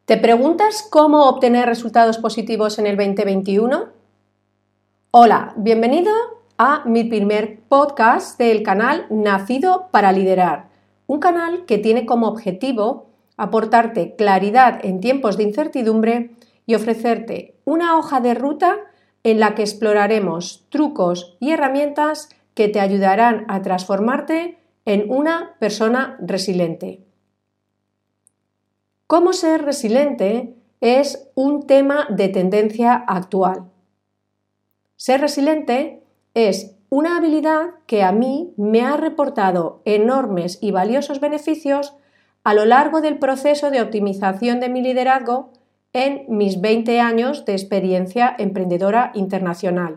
¿Te preguntas cómo obtener resultados positivos en el 2021? Hola, bienvenido a mi primer podcast del canal Nacido para Liderar, un canal que tiene como objetivo aportarte claridad en tiempos de incertidumbre y ofrecerte una hoja de ruta en la que exploraremos trucos y herramientas que te ayudarán a transformarte en una persona resiliente. Cómo ser resiliente es un tema de tendencia actual. Ser resiliente es una habilidad que a mí me ha reportado enormes y valiosos beneficios a lo largo del proceso de optimización de mi liderazgo en mis 20 años de experiencia emprendedora internacional.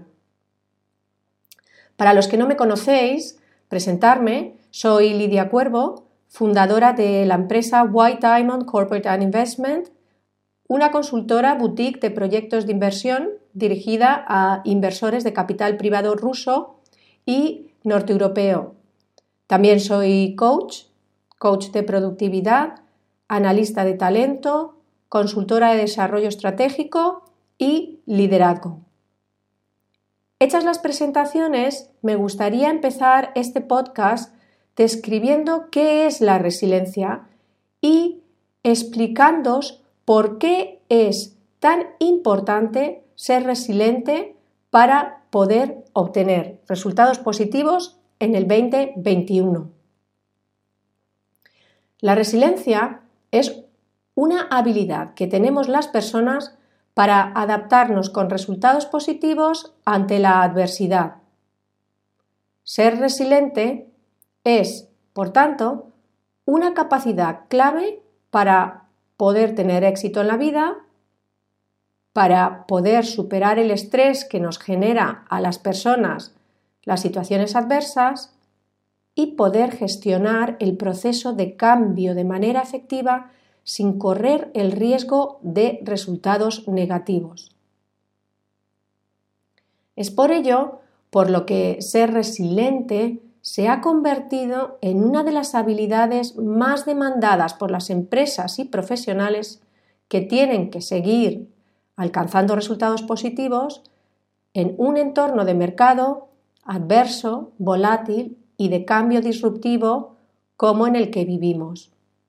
Para los que no me conocéis, presentarme, soy Lidia Cuervo, fundadora de la empresa White Diamond Corporate and Investment, una consultora boutique de proyectos de inversión dirigida a inversores de capital privado ruso y norteeuropeo. También soy coach de productividad, analista de talento, consultora de desarrollo estratégico y liderazgo. Hechas las presentaciones, me gustaría empezar este podcast describiendo qué es la resiliencia y explicándoos por qué es tan importante ser resiliente para poder obtener resultados positivos en el 2021. La resiliencia es una habilidad que tenemos las personas para adaptarnos con resultados positivos ante la adversidad. Ser resiliente es, por tanto, una capacidad clave para poder tener éxito en la vida, para poder superar el estrés que nos genera a las personas las situaciones adversas y poder gestionar el proceso de cambio de manera efectiva sin correr el riesgo de resultados negativos. Es por ello por lo que ser resiliente se ha convertido en una de las habilidades más demandadas por las empresas y profesionales que tienen que seguir alcanzando resultados positivos en un entorno de mercado adverso, volátil y de cambio disruptivo como en el que vivimos.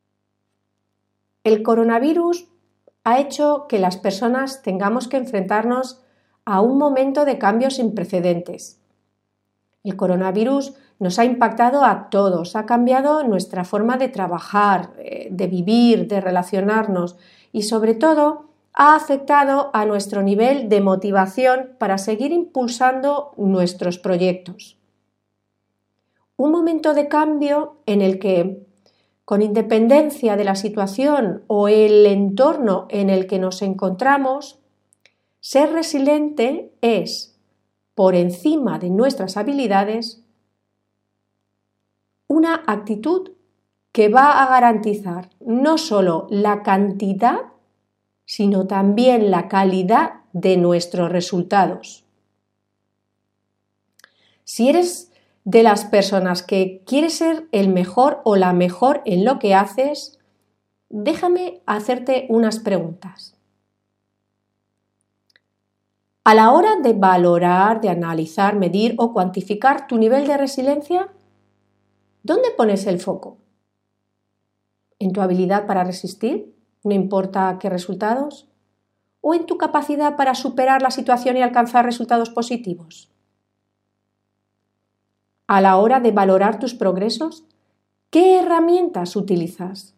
El coronavirus ha hecho que las personas tengamos que enfrentarnos a un momento de cambios sin precedentes. El coronavirus nos ha impactado a todos, ha cambiado nuestra forma de trabajar, de vivir, de relacionarnos y sobre todo ha afectado a nuestro nivel de motivación para seguir impulsando nuestros proyectos. Un momento de cambio en el que, con independencia de la situación o el entorno en el que nos encontramos, ser resiliente es, por encima de nuestras habilidades, una actitud que va a garantizar no solo la cantidad, sino también la calidad de nuestros resultados. Si eres de las personas que quieres ser el mejor o la mejor en lo que haces, déjame hacerte unas preguntas. A la hora de valorar, de analizar, medir o cuantificar tu nivel de resiliencia, ¿dónde pones el foco? ¿En tu habilidad para resistir, no importa qué resultados? ¿O en tu capacidad para superar la situación y alcanzar resultados positivos? A la hora de valorar tus progresos, ¿qué herramientas utilizas?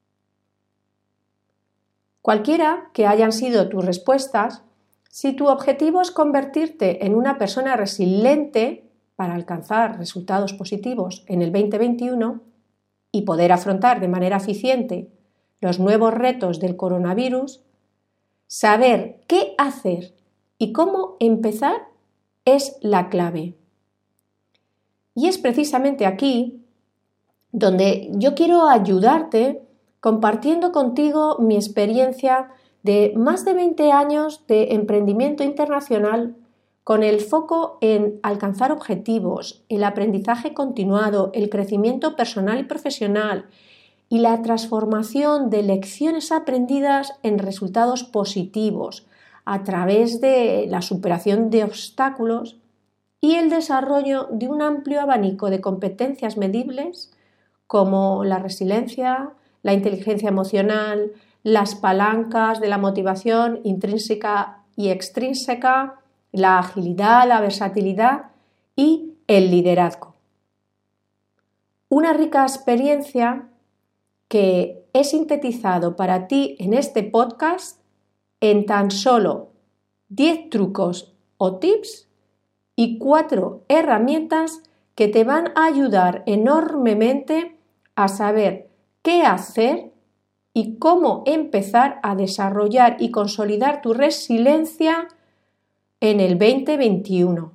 Cualquiera que hayan sido tus respuestas, si tu objetivo es convertirte en una persona resiliente para alcanzar resultados positivos en el 2021 y poder afrontar de manera eficiente los nuevos retos del coronavirus, saber qué hacer y cómo empezar es la clave. Y es precisamente aquí donde yo quiero ayudarte compartiendo contigo mi experiencia de más de 20 años de emprendimiento internacional con el foco en alcanzar objetivos, el aprendizaje continuado, el crecimiento personal y profesional, y la transformación de lecciones aprendidas en resultados positivos a través de la superación de obstáculos y el desarrollo de un amplio abanico de competencias medibles como la resiliencia, la inteligencia emocional, las palancas de la motivación intrínseca y extrínseca, la agilidad, la versatilidad y el liderazgo. Una rica experiencia que he sintetizado para ti en este podcast en tan solo 10 trucos o tips y 4 herramientas que te van a ayudar enormemente a saber qué hacer y cómo empezar a desarrollar y consolidar tu resiliencia en el 2021.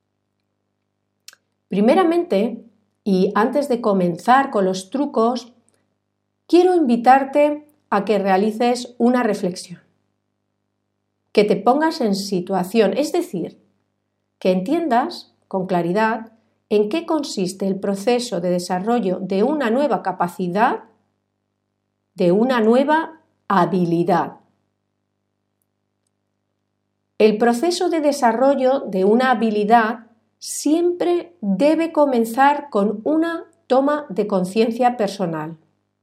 Primeramente, y antes de comenzar con los trucos, quiero invitarte a que realices una reflexión, que te pongas en situación, es decir, que entiendas con claridad en qué consiste el proceso de desarrollo de una nueva capacidad, de una nueva habilidad. El proceso de desarrollo de una habilidad siempre debe comenzar con una toma de conciencia personal.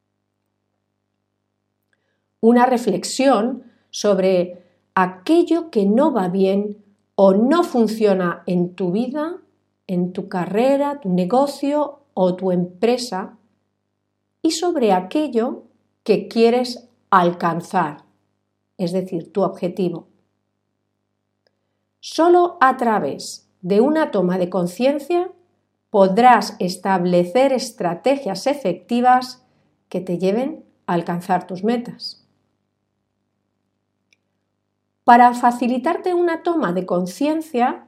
Una reflexión sobre aquello que no va bien o no funciona en tu vida, en tu carrera, tu negocio o tu empresa y sobre aquello que quieres alcanzar, es decir, tu objetivo. Solo a través de una toma de conciencia podrás establecer estrategias efectivas que te lleven a alcanzar tus metas. Para facilitarte una toma de conciencia,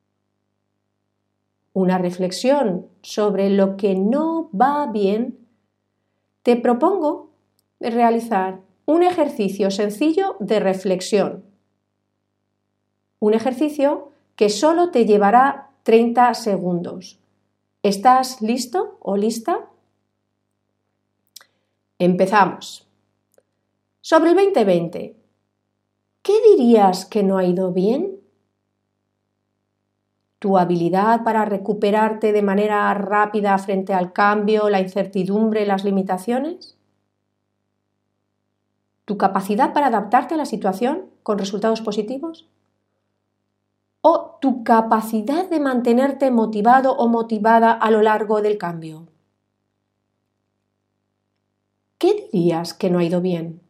una reflexión sobre lo que no va bien, te propongo realizar un ejercicio sencillo de reflexión. Un ejercicio que solo te llevará 30 segundos. ¿Estás listo o lista? Empezamos. Sobre el 2020, ¿qué dirías que no ha ido bien? ¿Tu habilidad para recuperarte de manera rápida frente al cambio, la incertidumbre, las limitaciones? ¿Tu capacidad para adaptarte a la situación con resultados positivos? ¿O tu capacidad de mantenerte motivado o motivada a lo largo del cambio? ¿Qué dirías que no ha ido bien?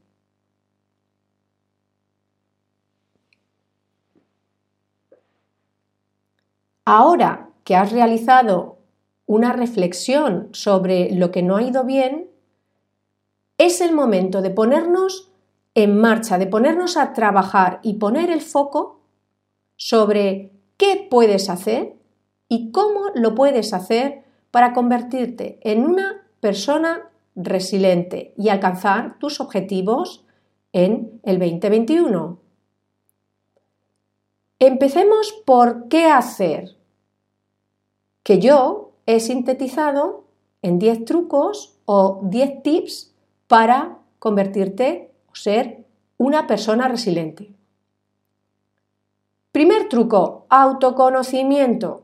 Ahora que has realizado una reflexión sobre lo que no ha ido bien, es el momento de ponernos en marcha, de ponernos a trabajar y poner el foco sobre qué puedes hacer y cómo lo puedes hacer para convertirte en una persona resiliente y alcanzar tus objetivos en el 2021. Empecemos por qué hacer, que yo he sintetizado en 10 trucos o 10 tips para convertirte o ser una persona resiliente. Primer truco, autoconocimiento.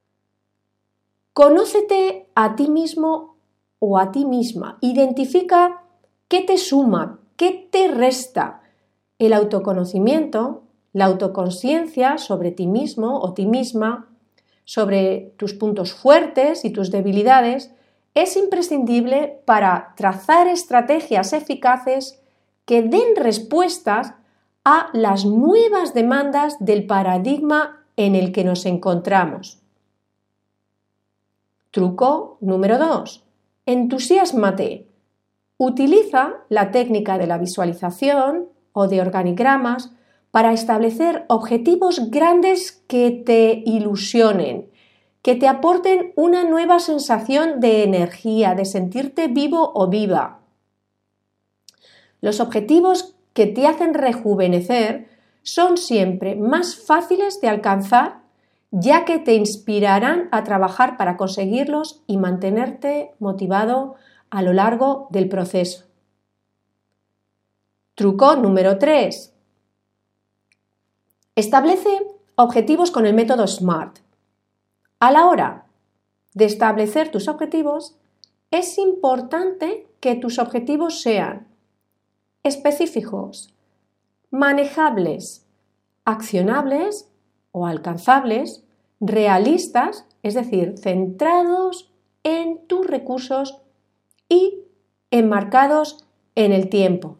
Conócete a ti mismo o a ti misma. Identifica qué te suma, qué te resta. El autoconocimiento, la autoconsciencia sobre ti mismo o ti misma, sobre tus puntos fuertes y tus debilidades, es imprescindible para trazar estrategias eficaces que den respuestas a las nuevas demandas del paradigma en el que nos encontramos. Truco número 2. Entusiásmate. Utiliza la técnica de la visualización o de organigramas para establecer objetivos grandes que te ilusionen, que te aporten una nueva sensación de energía, de sentirte vivo o viva. Los objetivos que te hacen rejuvenecer son siempre más fáciles de alcanzar, ya que te inspirarán a trabajar para conseguirlos y mantenerte motivado a lo largo del proceso. Truco número 3. Establece objetivos con el método SMART. A la hora de establecer tus objetivos, es importante que tus objetivos sean específicos, manejables, accionables o alcanzables, realistas, es decir, centrados en tus recursos y enmarcados en el tiempo.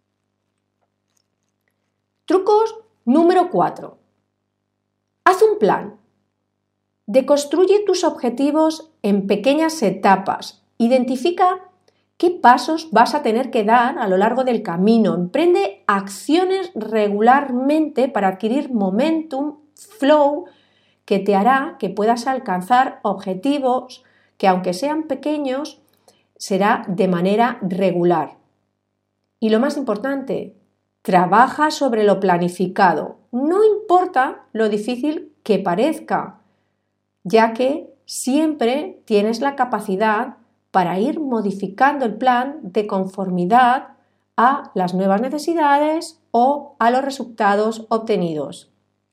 Trucos número 4. Haz un plan. Deconstruye tus objetivos en pequeñas etapas. Identifica qué pasos vas a tener que dar a lo largo del camino. Emprende acciones regularmente para adquirir momentum, flow, que te hará que puedas alcanzar objetivos que, aunque sean pequeños, será de manera regular. Y lo más importante, trabaja sobre lo planificado. No importa lo difícil que parezca, ya que siempre tienes la capacidad para ir modificando el plan de conformidad a las nuevas necesidades o a los resultados obtenidos.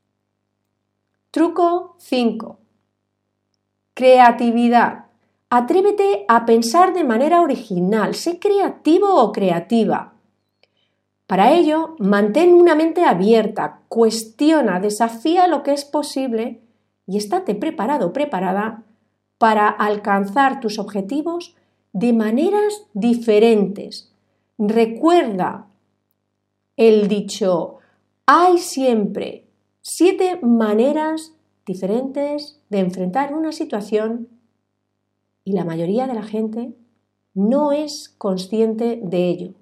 Truco 5. Creatividad. Atrévete a pensar de manera original. Sé creativo o creativa. Para ello, mantén una mente abierta, cuestiona, desafía lo que es posible y estate preparado o preparada para alcanzar tus objetivos de maneras diferentes. Recuerda el dicho, hay siempre 7 maneras diferentes de enfrentar una situación y la mayoría de la gente no es consciente de ello.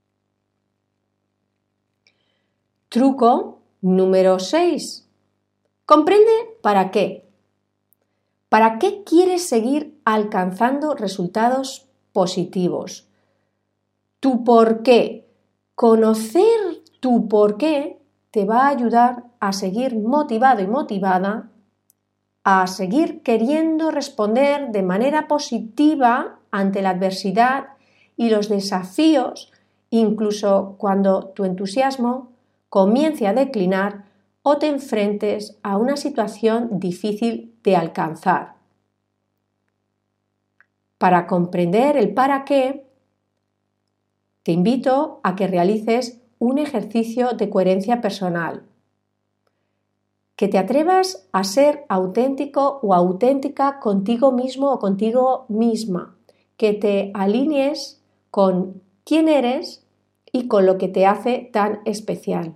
Truco número 6. Comprende para qué. ¿Para qué quieres seguir alcanzando resultados positivos? Tu por qué. Conocer tu por qué te va a ayudar a seguir motivado y motivada, a seguir queriendo responder de manera positiva ante la adversidad y los desafíos, incluso cuando tu entusiasmo comience a declinar o te enfrentes a una situación difícil de alcanzar. Para comprender el para qué, te invito a que realices un ejercicio de coherencia personal, que te atrevas a ser auténtico o auténtica contigo mismo o contigo misma, que te alinees con quién eres y con lo que te hace tan especial.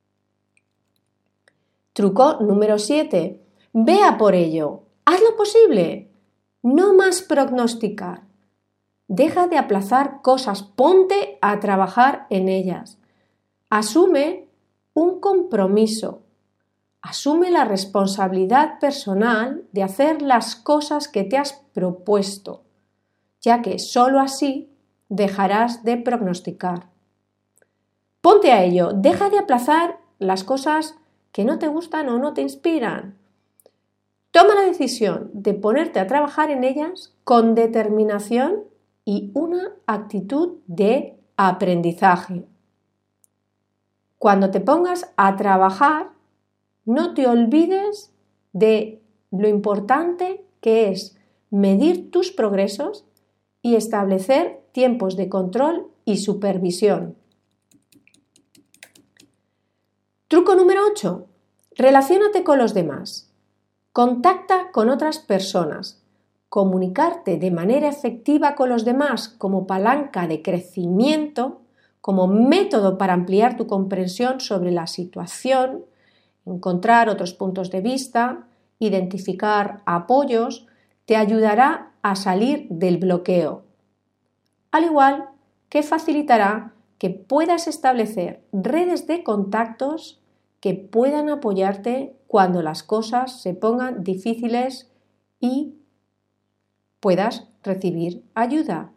Truco número 7. Ve a por ello. Haz lo posible. No más prognosticar. Deja de aplazar cosas. Ponte a trabajar en ellas. Asume un compromiso. Asume la responsabilidad personal de hacer las cosas que te has propuesto, ya que sólo así dejarás de prognosticar. Ponte a ello. Deja de aplazar las cosas que no te gustan o no te inspiran. Toma la decisión de ponerte a trabajar en ellas con determinación y una actitud de aprendizaje. Cuando te pongas a trabajar, no te olvides de lo importante que es medir tus progresos y establecer tiempos de control y supervisión. Truco número 8. Relaciónate con los demás. Contacta con otras personas. Comunicarte de manera efectiva con los demás como palanca de crecimiento, como método para ampliar tu comprensión sobre la situación, encontrar otros puntos de vista, identificar apoyos, te ayudará a salir del bloqueo. Al igual que facilitará que puedas establecer redes de contactos que puedan apoyarte cuando las cosas se pongan difíciles y puedas recibir ayuda.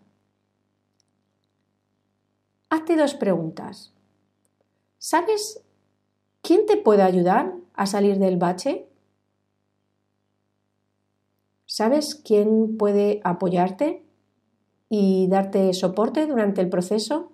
Hazte 2 preguntas. ¿Sabes quién te puede ayudar a salir del bache? ¿Sabes quién puede apoyarte? y darte soporte durante el proceso.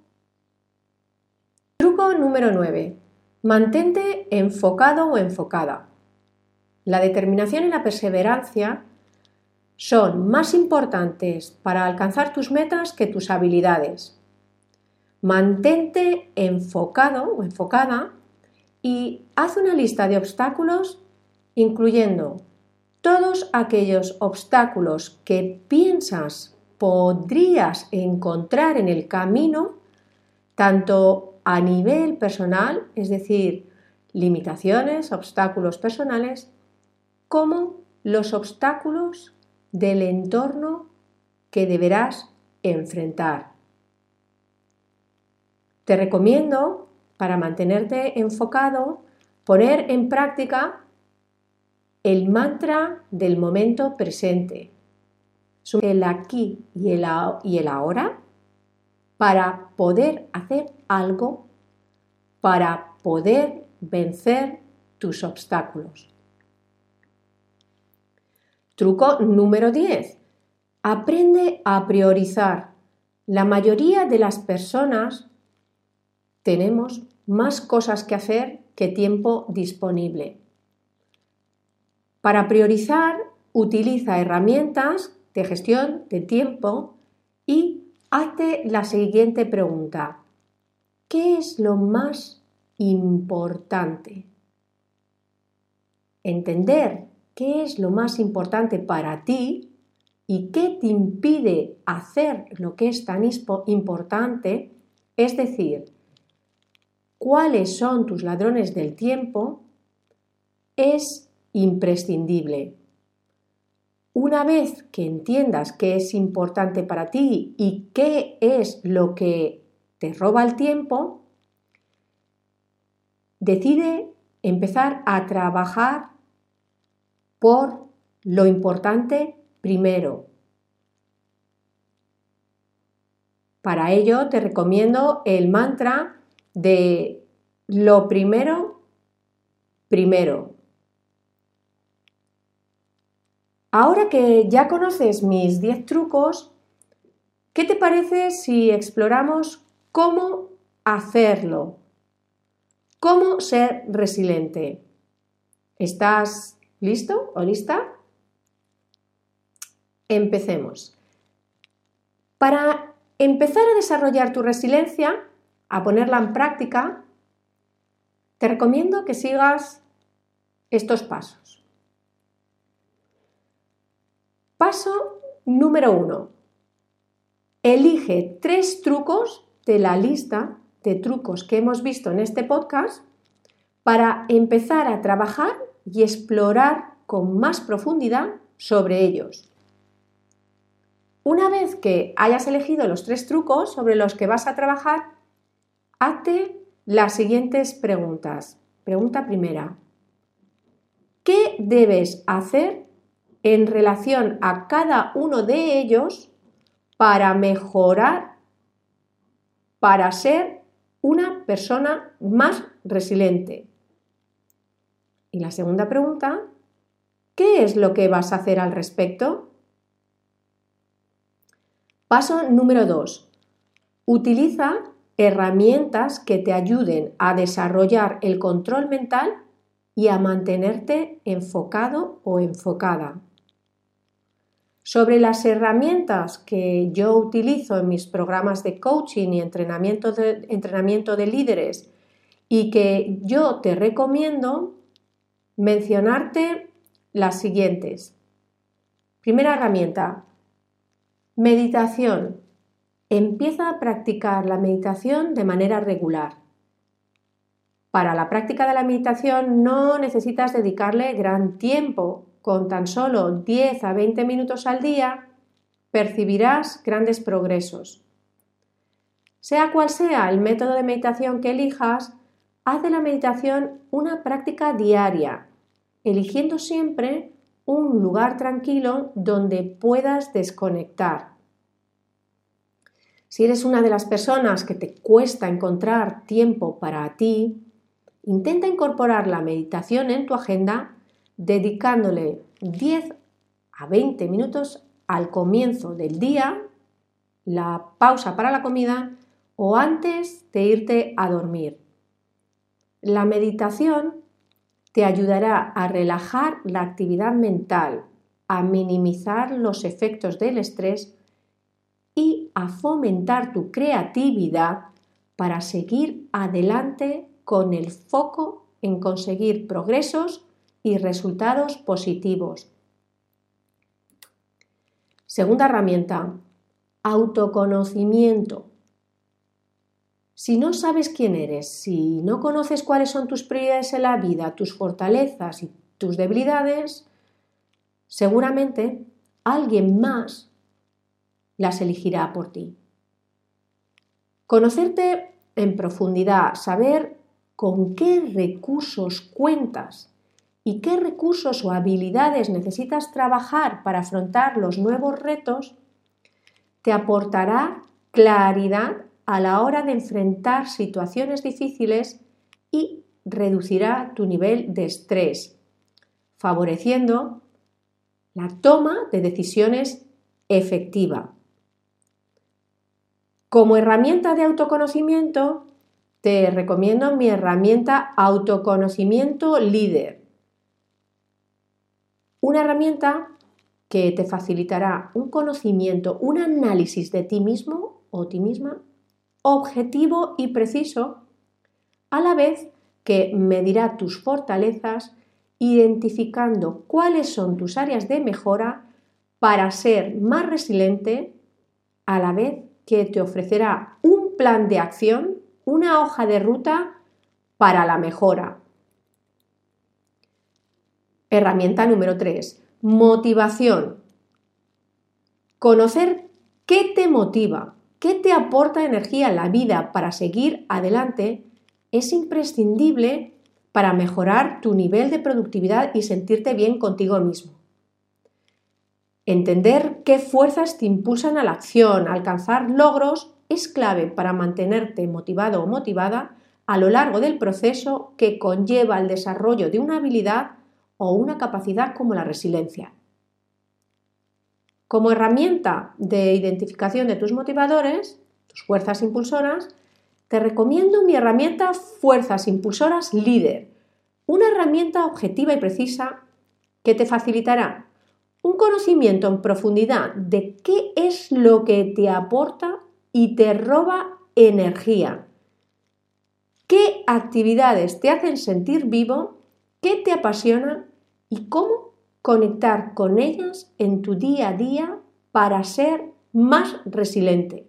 Truco número 9. Mantente enfocado o enfocada. La determinación y la perseverancia son más importantes para alcanzar tus metas que tus habilidades. Mantente enfocado o enfocada y haz una lista de obstáculos incluyendo todos aquellos obstáculos que piensas podrías encontrar en el camino, tanto a nivel personal, es decir, limitaciones, obstáculos personales, como los obstáculos del entorno que deberás enfrentar. Te recomiendo, para mantenerte enfocado, poner en práctica el mantra del momento presente, el aquí y el ahora, para poder hacer algo, para poder vencer tus obstáculos. Truco número 10. Aprende a priorizar. La mayoría de las personas tenemos más cosas que hacer que tiempo disponible. Para priorizar, utiliza herramientas de gestión de tiempo y hazte la siguiente pregunta. ¿Qué es lo más importante? Entender qué es lo más importante para ti y qué te impide hacer lo que es tan importante, es decir, cuáles son tus ladrones del tiempo, es imprescindible. Una vez que entiendas qué es importante para ti y qué es lo que te roba el tiempo, decide empezar a trabajar por lo importante primero. Para ello te recomiendo el mantra de lo primero, primero. Ahora que ya conoces mis 10 trucos, ¿qué te parece si exploramos cómo hacerlo? ¿Cómo ser resiliente? ¿Estás listo o lista? Empecemos. Para empezar a desarrollar tu resiliencia, a ponerla en práctica, te recomiendo que sigas estos pasos. Paso número 1. Elige 3 trucos de la lista de trucos que hemos visto en este podcast para empezar a trabajar y explorar con más profundidad sobre ellos. Una vez que hayas elegido los 3 trucos sobre los que vas a trabajar, hazte las siguientes preguntas. Pregunta primera. ¿Qué debes hacer en relación a cada uno de ellos para mejorar, para ser una persona más resiliente? Y la segunda pregunta, ¿qué es lo que vas a hacer al respecto? Paso número 2. Utiliza herramientas que te ayuden a desarrollar el control mental y a mantenerte enfocado o enfocada. Sobre las herramientas que yo utilizo en mis programas de coaching y entrenamiento de líderes y que yo te recomiendo, mencionarte las siguientes. Primera herramienta, meditación. Empieza a practicar la meditación de manera regular. Para la práctica de la meditación no necesitas dedicarle gran tiempo. Con tan solo 10 a 20 minutos al día percibirás grandes progresos. Sea cual sea el método de meditación que elijas, haz de la meditación una práctica diaria, eligiendo siempre un lugar tranquilo donde puedas desconectar. Si eres una de las personas que te cuesta encontrar tiempo para ti, intenta incorporar la meditación en tu agenda dedicándole 10 a 20 minutos al comienzo del día la pausa para la comida o antes de irte a dormir. La meditación te ayudará a relajar la actividad mental, a minimizar los efectos del estrés y a fomentar tu creatividad para seguir adelante con el foco en conseguir progresos y resultados positivos. Segunda herramienta, autoconocimiento. Si no sabes quién eres, si no conoces cuáles son tus prioridades en la vida, tus fortalezas y tus debilidades, seguramente alguien más las elegirá por ti. Conocerte en profundidad, saber con qué recursos cuentas y qué recursos o habilidades necesitas trabajar para afrontar los nuevos retos, te aportará claridad a la hora de enfrentar situaciones difíciles y reducirá tu nivel de estrés, favoreciendo la toma de decisiones efectiva. Como herramienta de autoconocimiento, te recomiendo mi herramienta Autoconocimiento Líder. Una herramienta que te facilitará un conocimiento, un análisis de ti mismo o ti misma objetivo y preciso, a la vez que medirá tus fortalezas, identificando cuáles son tus áreas de mejora para ser más resiliente, a la vez que te ofrecerá un plan de acción, una hoja de ruta para la mejora. Herramienta número 3. Motivación. Conocer qué te motiva, qué te aporta energía en la vida para seguir adelante es imprescindible para mejorar tu nivel de productividad y sentirte bien contigo mismo. Entender qué fuerzas te impulsan a la acción, a alcanzar logros, es clave para mantenerte motivado o motivada a lo largo del proceso que conlleva el desarrollo de una habilidad o una capacidad como la resiliencia. Como herramienta de identificación de tus motivadores, tus fuerzas impulsoras, te recomiendo mi herramienta Fuerzas Impulsoras Líder, una herramienta objetiva y precisa que te facilitará un conocimiento en profundidad de qué es lo que te aporta y te roba energía, qué actividades te hacen sentir vivo, qué te apasiona y cómo conectar con ellas en tu día a día para ser más resiliente.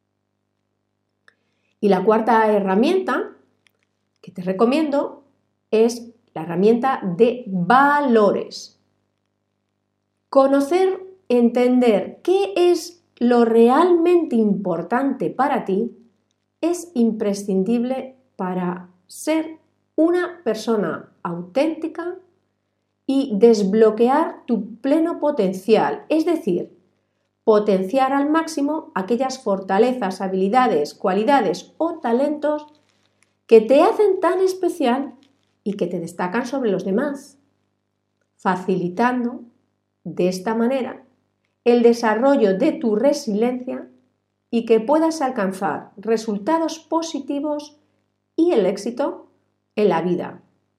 Y la cuarta herramienta que te recomiendo es la herramienta de valores. Conocer, entender qué es lo realmente importante para ti es imprescindible para ser una persona auténtica y desbloquear tu pleno potencial, es decir, potenciar al máximo aquellas fortalezas, habilidades, cualidades o talentos que te hacen tan especial y que te destacan sobre los demás, facilitando de esta manera el desarrollo de tu resiliencia y que puedas alcanzar resultados positivos y el éxito en la vida.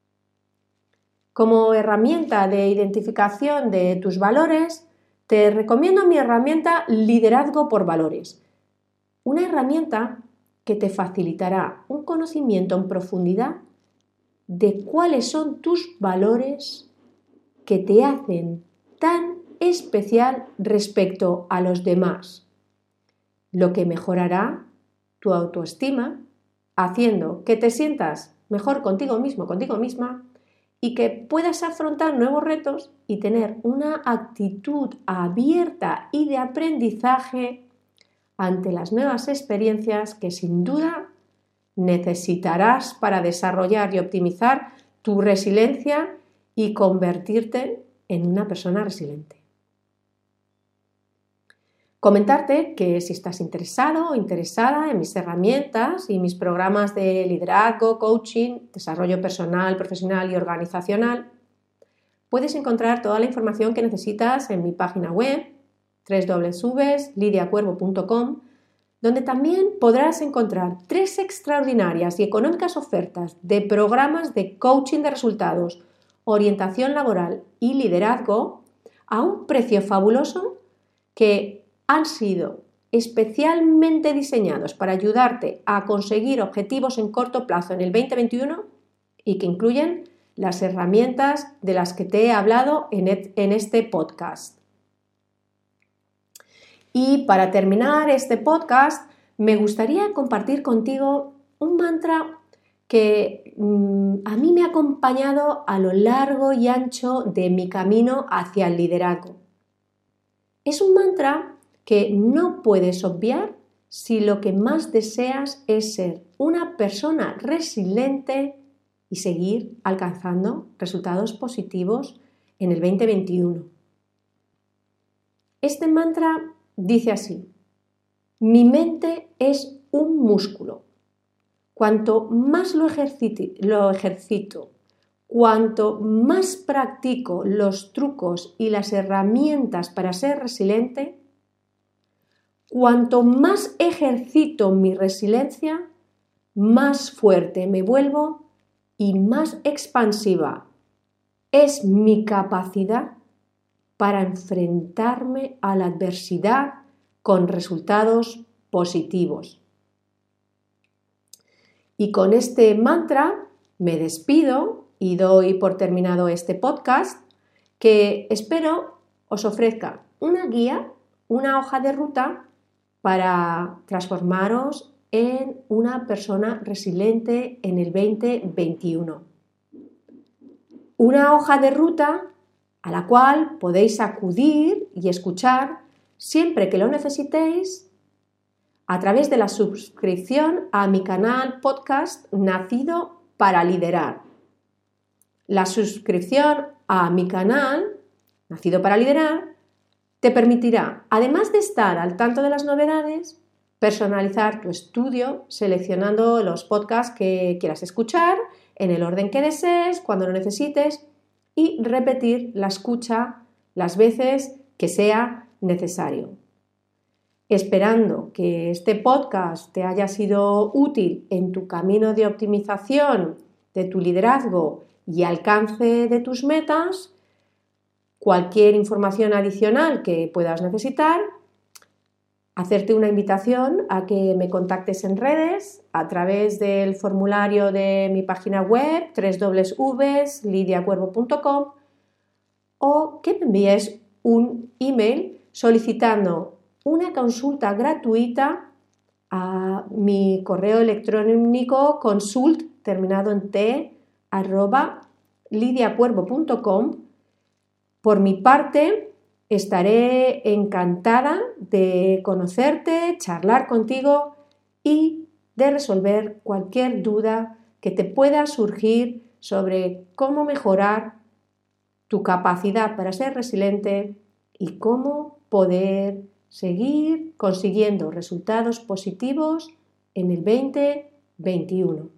Como herramienta de identificación de tus valores, te recomiendo mi herramienta Liderazgo por Valores, una herramienta que te facilitará un conocimiento en profundidad de cuáles son tus valores que te hacen tan especial respecto a los demás, lo que mejorará tu autoestima, haciendo que te sientas mejor contigo mismo, contigo misma, y que puedas afrontar nuevos retos y tener una actitud abierta y de aprendizaje ante las nuevas experiencias que sin duda necesitarás para desarrollar y optimizar tu resiliencia y convertirte en una persona resiliente. Comentarte que si estás interesado o interesada en mis herramientas y mis programas de liderazgo, coaching, desarrollo personal, profesional y organizacional, puedes encontrar toda la información que necesitas en mi página web www.lidiacuervo.com, donde también podrás encontrar 3 extraordinarias y económicas ofertas de programas de coaching de resultados, orientación laboral y liderazgo a un precio fabuloso que han sido especialmente diseñados para ayudarte a conseguir objetivos en corto plazo en el 2021 y que incluyen las herramientas de las que te he hablado en este podcast. Y para terminar este podcast, me gustaría compartir contigo un mantra que a mí me ha acompañado a lo largo y ancho de mi camino hacia el liderazgo. Es un mantra que no puedes obviar si lo que más deseas es ser una persona resiliente y seguir alcanzando resultados positivos en el 2021. Este mantra dice así: mi mente es un músculo. Cuanto más lo ejercito, cuanto más practico los trucos y las herramientas para ser resiliente, cuanto más ejercito mi resiliencia, más fuerte me vuelvo y más expansiva es mi capacidad para enfrentarme a la adversidad con resultados positivos. Y con este mantra me despido y doy por terminado este podcast, que espero os ofrezca una guía, una hoja de ruta para transformaros en una persona resiliente en el 2021. Una hoja de ruta a la cual podéis acudir y escuchar siempre que lo necesitéis a través de la suscripción a mi canal podcast Nacido para Liderar. La suscripción a mi canal Nacido para Liderar te permitirá, además de estar al tanto de las novedades, personalizar tu estudio seleccionando los podcasts que quieras escuchar en el orden que desees, cuando lo necesites, y repetir la escucha las veces que sea necesario. Esperando que este podcast te haya sido útil en tu camino de optimización de tu liderazgo y alcance de tus metas, cualquier información adicional que puedas necesitar, hacerte una invitación a que me contactes en redes a través del formulario de mi página web www.lidiacuervo.com o que me envíes un email solicitando una consulta gratuita a mi correo electrónico consult terminado en t @lidiacuervo.com. Por mi parte, estaré encantada de conocerte, charlar contigo y de resolver cualquier duda que te pueda surgir sobre cómo mejorar tu capacidad para ser resiliente y cómo poder seguir consiguiendo resultados positivos en el 2021.